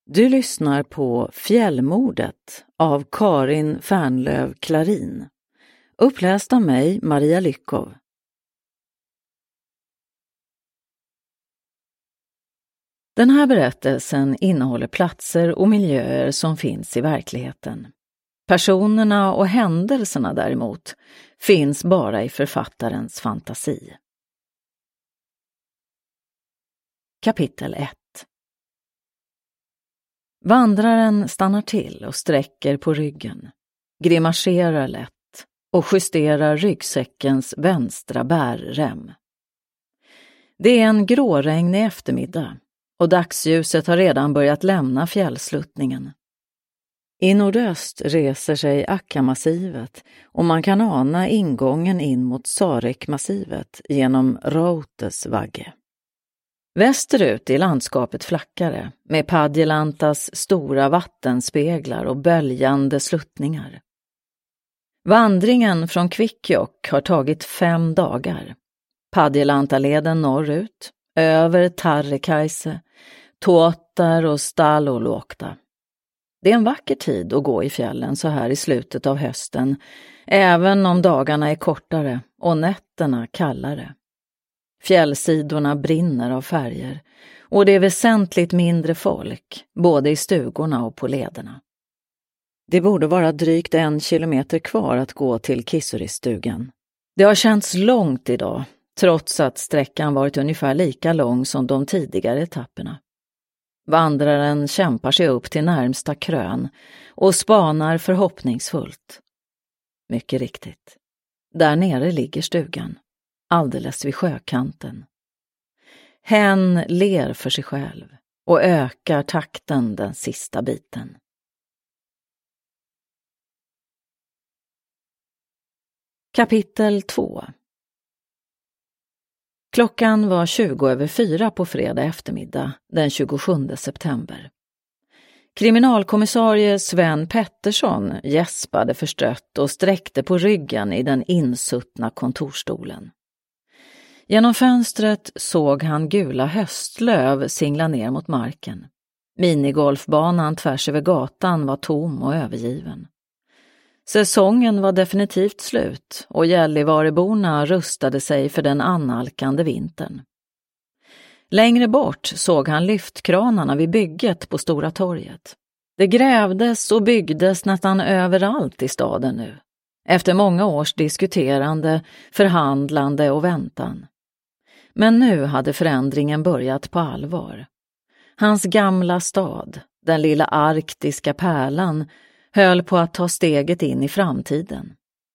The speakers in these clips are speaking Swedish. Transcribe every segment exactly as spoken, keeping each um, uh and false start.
Du lyssnar på Fjällmordet av Karin Fernlöv Klarin. Uppläst av mig, Maria Lyckov. Den här berättelsen innehåller platser och miljöer som finns i verkligheten. Personerna och händelserna däremot finns bara i författarens fantasi. Kapitel ett. Vandraren stannar till och sträcker på ryggen, grimaserar lätt och justerar ryggsäckens vänstra bärrem. Det är en gråregnig eftermiddag och dagsljuset har redan börjat lämna fjällsluttningen. I nordöst reser sig Akkamassivet och man kan ana ingången in mot Sarekmassivet genom Rautesvagge. Västerut är landskapet flackare med Padjelantas stora vattenspeglar och böljande sluttningar. Vandringen från Kvikkjokk har tagit fem dagar. Padjelantaleden norrut, över Tarrekaise, Tuottar och Staloluokta. Det är en vacker tid att gå i fjällen så här i slutet av hösten, även om dagarna är kortare och nätterna kallare. Fjällsidorna brinner av färger och det är väsentligt mindre folk, både i stugorna och på lederna. Det borde vara drygt en kilometer kvar att gå till Kissurisstugan. Det har känts långt idag, trots att sträckan varit ungefär lika lång som de tidigare etapperna. Vandraren kämpar sig upp till närmsta krön och spanar förhoppningsfullt. Mycket riktigt. Där nere ligger stugan, alldeles vid sjökanten. Hen ler för sig själv och ökar takten den sista biten. Kapitel två. Klockan var tjugo över fyra på fredag eftermiddag den tjugosjunde september. Kriminalkommissarie Sven Pettersson gäspade förstrött och sträckte på ryggen i den insuttna kontorstolen. Genom fönstret såg han gula höstlöv singla ner mot marken. Minigolfbanan tvärs över gatan var tom och övergiven. Säsongen var definitivt slut och Gällivareborna rustade sig för den annalkande vintern. Längre bort såg han lyftkranarna vid bygget på Stora torget. Det grävdes och byggdes nästan överallt i staden nu, efter många års diskuterande, förhandlande och väntan. Men nu hade förändringen börjat på allvar. Hans gamla stad, den lilla arktiska pärlan, höll på att ta steget in i framtiden.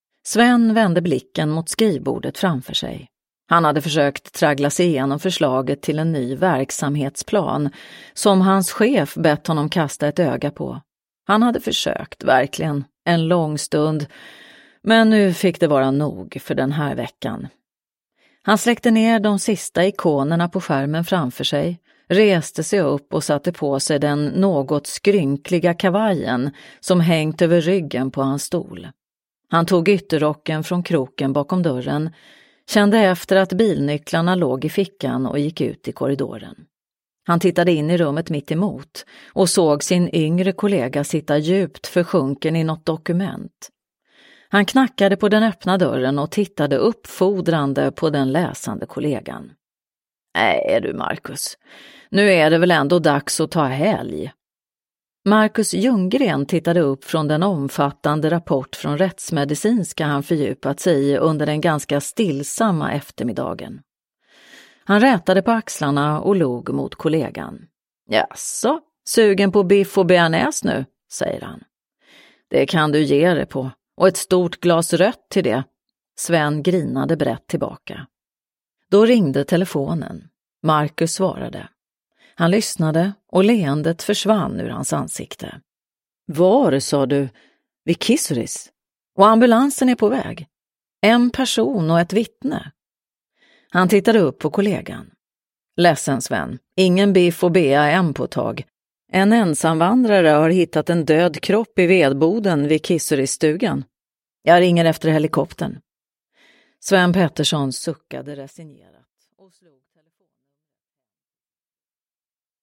Sven vände blicken mot skrivbordet framför sig. Han hade försökt traggla sig igenom förslaget till en ny verksamhetsplan som hans chef bett honom kasta ett öga på. Han hade försökt, verkligen, en lång stund, men nu fick det vara nog för den här veckan. Han släckte ner de sista ikonerna på skärmen framför sig, reste sig upp och satte på sig den något skrynkliga kavajen som hängt över ryggen på hans stol. Han tog ytterrocken från kroken bakom dörren, kände efter att bilnycklarna låg i fickan och gick ut i korridoren. Han tittade in i rummet mitt emot och såg sin yngre kollega sitta djupt försjunken i något dokument. Han knackade på den öppna dörren och tittade uppfordrande på den läsande kollegan. Nej du Marcus, nu är det väl ändå dags att ta helg. Marcus Ljunggren tittade upp från den omfattande rapport från rättsmedicinska han fördjupat sig i under den ganska stillsamma eftermiddagen. Han rätade på axlarna och log mot kollegan. Jaså, sugen på biff och bearnaise nu, säger han. Det kan du ge dig på, och ett stort glas rött till det. Sven grinade brett tillbaka. Då ringde telefonen. Marcus svarade. Han lyssnade och leendet försvann ur hans ansikte. Var, sa du, vid Kissuris? Och ambulansen är på väg. En person och ett vittne. Han tittade upp på kollegan. Ledsen Sven, ingen biff och bea än på tag. En ensamvandrare har hittat en död kropp i vedboden vid Kissurisstugan. Jag ringer efter helikoptern. Sven Pettersson suckade resignerat och slog